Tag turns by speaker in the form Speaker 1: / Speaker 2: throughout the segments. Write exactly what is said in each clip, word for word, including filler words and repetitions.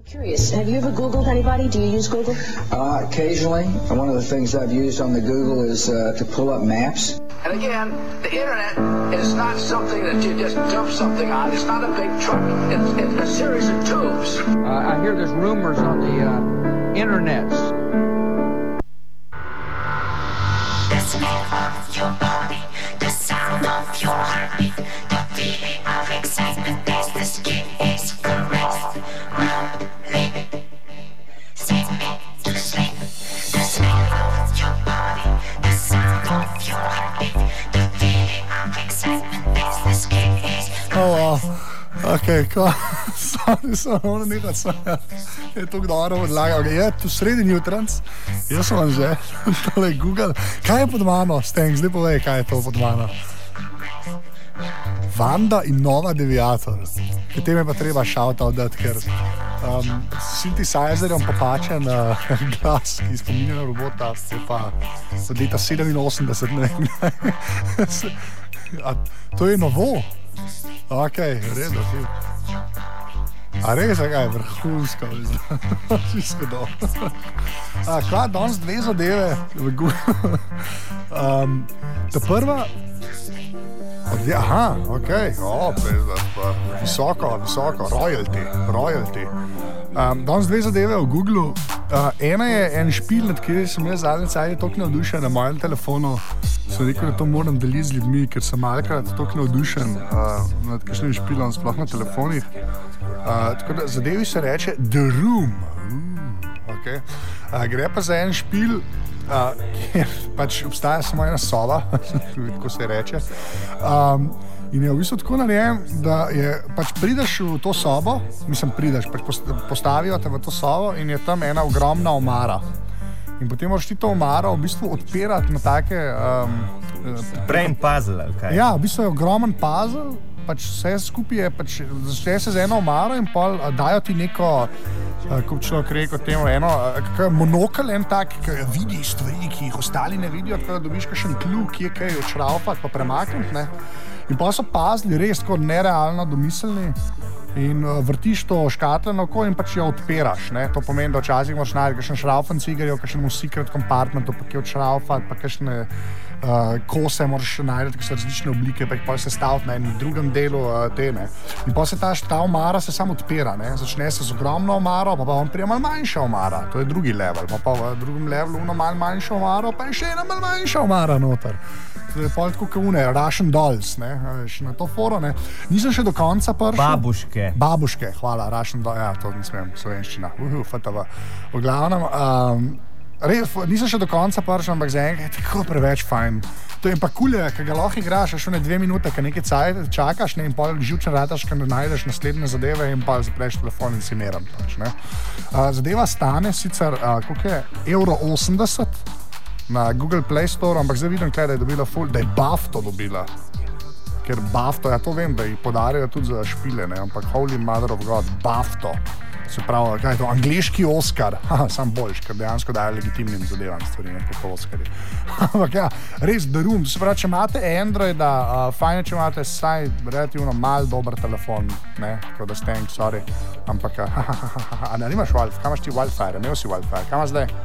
Speaker 1: Curious, have you ever Googled anybody? Do you use Google?
Speaker 2: Uh, occasionally. One of the things I've used on the Google is uh, to pull up maps.
Speaker 3: And again, the internet is not something that you just dump something on. It's not a big truck. It's, it's a series of tubes.
Speaker 4: Uh, I hear there's rumors on the uh, internets.
Speaker 5: The smell of your body, the sound of your heartbeat, the feeling of excitement as the skin is caressed. Run, live, send me to sleep. The smell of your body, the sound of your heartbeat, the feeling of excitement as the skin is caressed.
Speaker 6: Oh, wow. Okay, ko, sorry, samo ono nekaj sada. Je to dobro odlagal. Je tu sredin jutranc. Jaz sem vam že tole Google. Kaj je pod mano, Stenk? Zdaj povej, kaj je to pod mano. Vanda in Nova Deviator. Potem je pa treba shoutout dati, ker um, synthesizerjem popačen uh, glas, ki spominja na robota, je pa od leta sedeminosemdeset, ne vem. A to je novo? Ok, redo, ti. A res, kaj je vrhunsko, čisto dobro. Kva, danes dve zadeve v Google. Um, ta prva, aha, ok, o, pa, visoko, visoko, royalty, royalty. Um, danes dve zadeve v Googlu. Uh, ena je en špil, nad kjer sem jaz zadnje cajt toliko navdušen na mojem telefonu. Sem rekel, da to moram deliti z ljudmi, ker sem malkrat toliko navdušen uh, nad kakšnim špilom, sploh na telefonih. Uh, tako da zadevi se reče The Room. Uh, okay. uh, gre pa za en špil, uh, kjer pač obstaja samo ena soba, tako se reče. Um, in je v bistvu tako narejen, da je, pač prideš v to sobo, mislim prideš, pač postavijo te v to sobo in je tam ena ogromna omara. In potem moraš ti to omaro v bistvu odpirati na take... Um,
Speaker 7: Brain puzzle, kaj?
Speaker 6: Ja, v bistvu je ogromen puzzle, pač vse skupaj je, pač začne se z eno omaro in pol dajo ti neko, kako človek rekel temu, eno, monokel en tak, ki vidi stvari, ki jih ostali ne vidijo, tako da dobiš kakšen klju, ki je kaj odšraufati pa premakniti, ne. In pa so puzzli res tako nerealno domiselni. In uh, vrtiš to škatleno oko in pač jo odpiraš, ne. To pomeni, da včasih moraš najti kakšen šraufen cigarjev, kakšen secret compartmentu, pa kje odšraufati, pa kakšne uh, kose moraš najti, ki so različne oblike, pa jih pa se staviti na enem drugem delu uh, te, ne. In pa se ta, ta omara se samo odpira, ne. Začne se z ogromno omaro, pa pa vam prija malo manjša omara, to je drugi level, pa pa v drugem levelu uno malo manjša omaro, pa je še ena malo manjša omara noter. To je pol tako kaune, Russian dolls, ne, še na to foro, ne. Nisem še do konca prišel.
Speaker 7: Babuške.
Speaker 6: Babuške, hvala, Russian dolls, ja, to ne smem, slovenščina, uhu, F T V. V glavnem, um, res, nisem še do konca prišel, ampak za enkrat je tako preveč fajn. To je pa kulje, ki ga lahko igraš, še ne dve minute, ki nekaj cajt čakaš, ne, in pol živčen rataš, ki ne najdeš naslednje zadeve in pa zapreš telefon in si miren, pač, ne. Uh, zadeva stane sicer, uh, koliko je, evro osemdeset, na Google Play Store, ampak zdaj vidim, kaj, da je dobila full, da je BAFTA dobila. Ker BAFTA, ja to vem, da jih podarjajo tudi za špile, ne, ampak Holy Mother of God, BAFTA. Se pravi, kaj je to, angleški Oscar. Haha, sam boljš, ker dejansko daje legitimnim zadevam stvari, ne kot Oscari. Ampak ja, res The Room, to se pravi, če imate Androida, uh, fajn, če imate saj relativno mal dober telefon, ne, tako da Stenk, sorry, ampak, hahaha, a ne, nimaš Wildfire, kam imaš ti Wildfire, imel si Wildfire, kam imaš zdaj?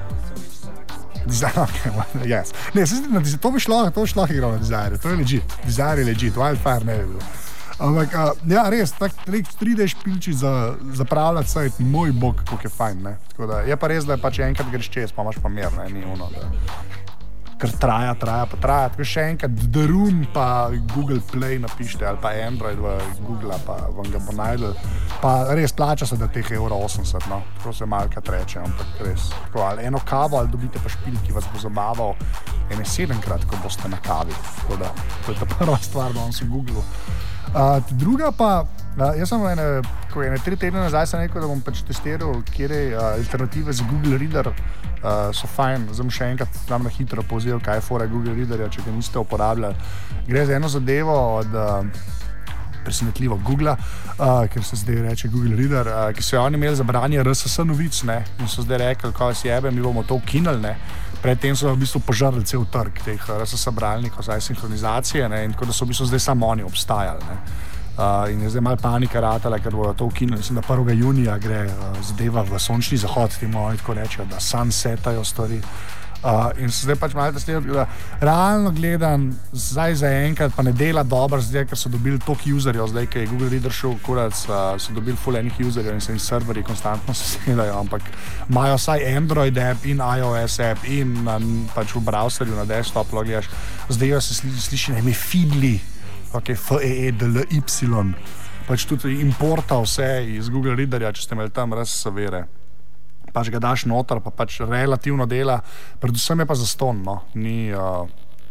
Speaker 6: Desire, okay, yes. Ne, se zdi, to bi šlo, to bi šlo igral na Desire, to je legit, Desire je legit, Wildfire ne je bil. Ampak, uh, ja, res, tak tri D špilči za zapravljati sajt, moj bog, koliko je fajn, ne. Tako da, je pa res, da pač enkrat greš čez, pa imaš pa mir, ne, ni ono, da... Ker traja, traja, pa traja, tako še enkrat The Room pa Google Play napište, ali pa Android v Google, pa vam ga bo najdel. Pa res plača se da teh evro osemdeset, no, tako se malkrat reče, ampak res. Tako, ali eno kavo, ali dobite pa špil, ki vas bo zabaval ene sedemkrat, ko boste na kavi. Tako da, to je ta prva stvar, da vam se Google. Uh, druga pa, uh, jaz sem ene, ko ene tri tedne nazaj sem rekel, da bom pač testiral, kjere uh, alternative za Google Reader uh, so fajn. Zdaj bom še enkrat tam na hitro povzel, kaj je fora Google Readerja, če ga niste uporabljali. Gre za eno zadevo od uh, presenetljivo Google, uh, ker se zdaj reče Google Reader, uh, ki so oni imeli za branje R S S novic, ne, in so zdaj rekli, kaj si jebe, mi bomo to ukinili, ne. Predtem so v bistvu požrli cel trg teh R S S bralnikov, zdaj sinhronizacije, ne, in tako da so v bistvu zdaj samo oni obstajali, ne. Uh, in je zdaj malo panika ratala, ker bodo to ukinili. Mislim, da prvega junija gre uh, zadeva v sončni zahod, temu oni tako rečejo, da sunsetajo stvari. Uh, in se zdaj pač malo tesneje, da realno gledam, zdaj zaenkrat pa ne dela dobro, zdaj, ker so dobili toliko userjev, zdaj, ker je Google Reader šel kurac, uh, so dobili full enih userjev in se jim serverji konstantno sesedajo, ampak imajo vsaj Android app in iOS app in na, pač v browserju na desktop logiraš, zdaj se sli, sliši na ime Feedly, ok, F E E D L Y, pač tudi importa vse iz Google Readerja, če ste imeli tam res severe. Pač ga daš noter, pa pač relativno dela, predvsem je pa zaston, no. Ni, uh,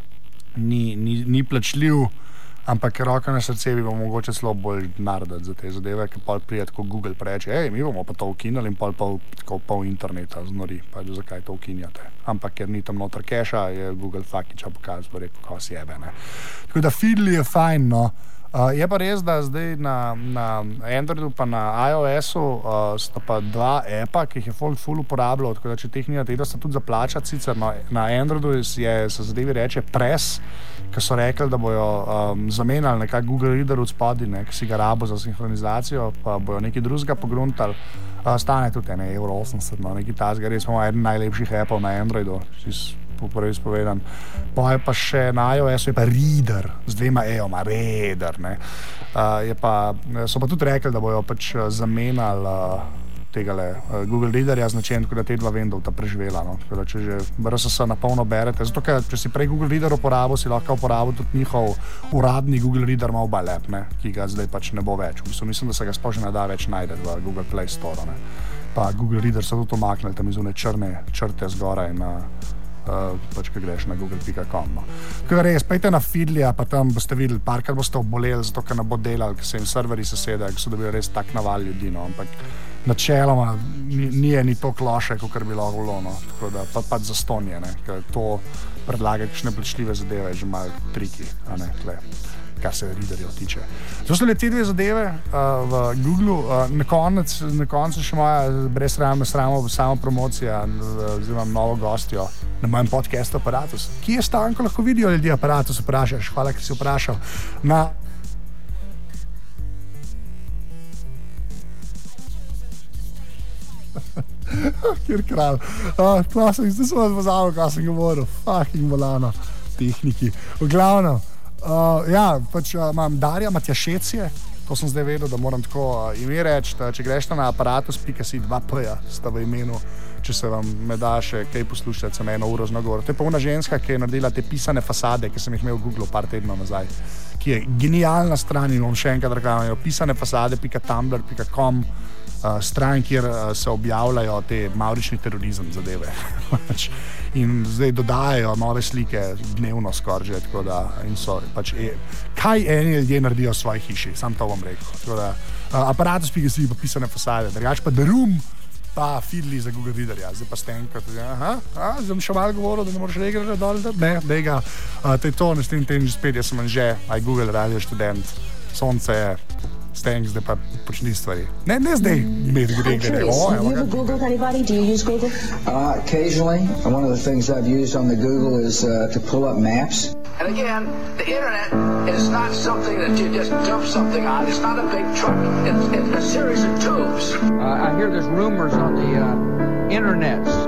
Speaker 6: ni, ni, ni plačljiv, ampak roka na srce bi bomo mogoče celo bolj narediti za te zadeve, ker pol prije tako Google preče, hej, mi bomo pa to ukinili in pol pol, tako pol interneta znori, pač zakaj to ukinjate. Ampak ker ni tam noter keša, je Google fakiča pokazal, bo rekel, kako si jebe, ne. Tako da Feedly je fajn, no. Uh, je pa res, da zdaj na, na Androidu pa na iOS-u uh, sta pa dva appa, ki jih je folk full uporabljal, tako da če teh nimate, da sta tudi za plačati sicer. No, na Androidu je, se zadevi reče Press, ki so rekli, da bojo um, zamenjali nekak Google Reader od spodaj, ne, ki si ga rabo za sinhronizacijo, pa bojo nekaj drugega pogruntali. Uh, stane tudi ene evro osemdeset, no, nekaj tazga, res imamo eden najlepših appov na Androidu, po prvi spovedan. Pa je pa še na iOS-u je pa Reader, z dvema E-oma, Reader, ne. Uh, je pa, so pa tudi rekli, da bojo pač zamenjali uh, tegale uh, Google Readerja značen, tako da te dva Windowsa preživela, no. Tako da če že R S S napolno berete, zato ker če si prej Google Reader uporabil, si lahko uporabil tudi njihov uradni Google Reader Mobile app, ne, ki ga zdaj pač ne bo več. V bistvu mislim, da se ga sploh že ne da več najdeti v Google Play Store, ne. Pa Google Reader so tudi omaknili tam iz one črne črte zgoraj na Uh, pač, ko greš na google pika com. No. Tako da res, pejte na Feedlyja, pa tam boste videli, parkrat boste oboleli, zato ker ne bo delali, ker se jim serverji sesedajo, ker so dobili res tak naval ljudi, no. Ampak načeloma ni, ni, ni toliko loše, kot bi lahko bilo, no. Tako da pa, pač zastonje, ne, ker to predlaga kakšne plačljive zadeve, je že malo triki, a ne, tle, kar se readerjev tiče. To so le te dve zadeve uh, v Googlu. Uh, na konec, na koncu še moja brezsramna sramo, samo promocija, zdaj imam novo gostjo na mojem podcastu Aparatus. Kje je Stanko, lahko vidijo ljudi Aparatus, vprašaš, hvala, ker si vprašal. Na kjer kralj. Uh, sem, zdaj sem vas pozabil, kaj sem govoril. Fucking bolano. Tehniki. V glavnem, Uh, ja, pač uh, imam Darja Matjašecije, to sem zdaj vedel, da moram tako uh, ime reči, da, če greš na aparatus pika si dva P-ja sta v imenu, če se vam me da še kaj poslušati, sem eno uro znogovor. To je pa una ženska, ki je naredila te pisane fasade, ki sem jih imel v Googlu par tednov nazaj, ki je genialna stran in bom še enkrat reklamiral, pisane fasade pika tumblr pika com, uh, stran, kjer uh, se objavljajo te mavrični terorizem zadeve. In zdaj dodajajo nove slike dnevno skoraj že, tako da in so pač e, kaj eni ljudje naredijo v svoji hiši, sam to bom rekel. Tako da uh, aparatus pika si pa pisane fasade, drugač pa The Room pa Feedly za Google Readerja, zdaj pa Stanko, aha, a, zdaj bom še malo govoril, da ne moraš regrati dol, ne, dej ga, uh, to je to, ne stem tem že spet, jaz sem že, aj Google radio študent, sonce je, Stank, zdaj pa počni stvari. Ne, ne zdaj, med gre, gre,
Speaker 1: Do you have Google anybody? Do you use Google?
Speaker 2: Uh, occasionally, one of the things I've used on the Google is uh, to pull up maps.
Speaker 3: And again, the internet is not something that you just dump something on. It's not a big truck. It's, it's a series of tubes.
Speaker 4: Uh, I hear there's rumors on the uh, internet